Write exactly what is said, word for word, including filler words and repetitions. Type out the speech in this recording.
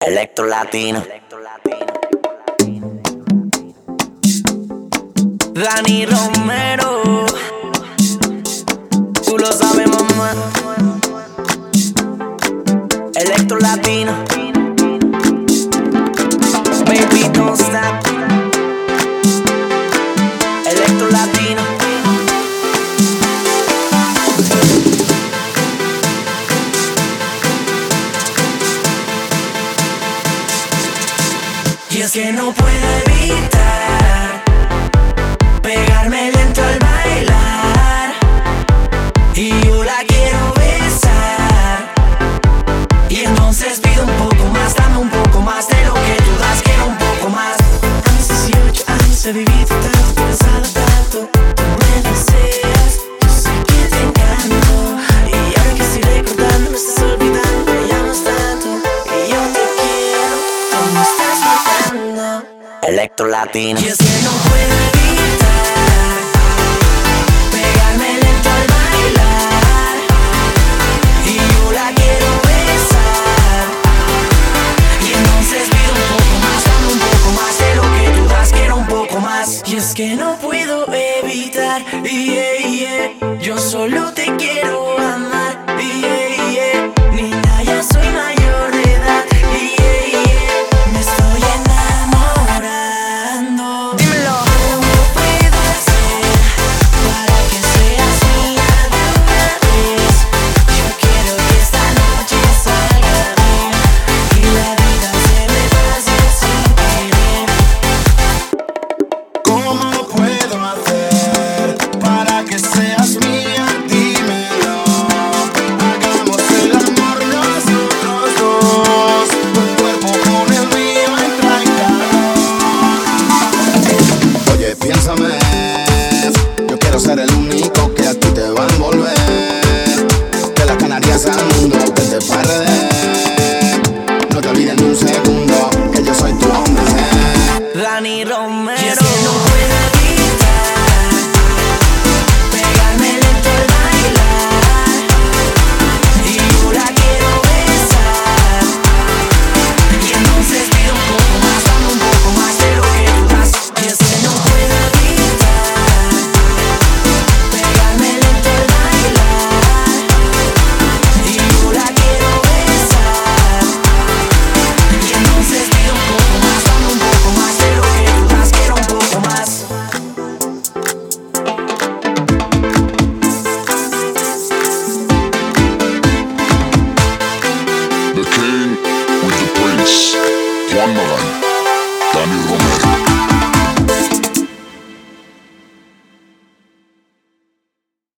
Electro Latino. Dani Romero, tú lo sabes, mamá. Electro Latino. Baby, don't stop. Electro Latino. Y es que no puedo evitar pegarme lento al bailar, y yo la quiero besar. Y entonces pido un poco más, dame un poco más de lo que tú das, quiero un poco más. A mis dieciocho años he vivido tanto, pensado tanto. Tú me deseas, yo sé que te encanto. Y ahora que estoy recordando me estás olvidando, me llamas tanto. Y yo te quiero, tú me estás matando. Electro Latino. Y es que no puedo evitar pegarme lento al bailar, y yo la quiero besar. Y entonces pido un poco más, dame un poco más de lo que tú das, quiero un poco más. Y es que no puedo evitar, yeah, yeah, yo solo te quiero amar, yeah, yeah. Niña, ya soy mayor de edad, yeah, yeah. Me estoy enamorando. Dímelo. ¿Cómo puedo hacer para que seas mía de una vez? Yo quiero que esta noche salga bien y la vida se me pase sin querer. ¿Cómo puedo hacer para que seas mía? Dímelo. Hagamos el amor nosotros dos, tu cuerpo con el mío entra en calor. Oye, piénsame, yo quiero ser el único que a ti te va a envolver. De las Canarias al mundo, que te va a perder. No te olvides ni un segundo que yo soy tu hombre. Dani Romero. Y es que no puedo evitar pegarme lento al bailar, y yo la quiero besar. Y entonces pido un poco más, dame un poco más de lo que tú das. Y es que no puedo evitar pegarme lento al bailar, y yo la quiero besar. Y entonces pido un poco más, dame un poco más de lo que tú das, quiero un poco más. The King with the Prince, Juan Magán, Dani Romero.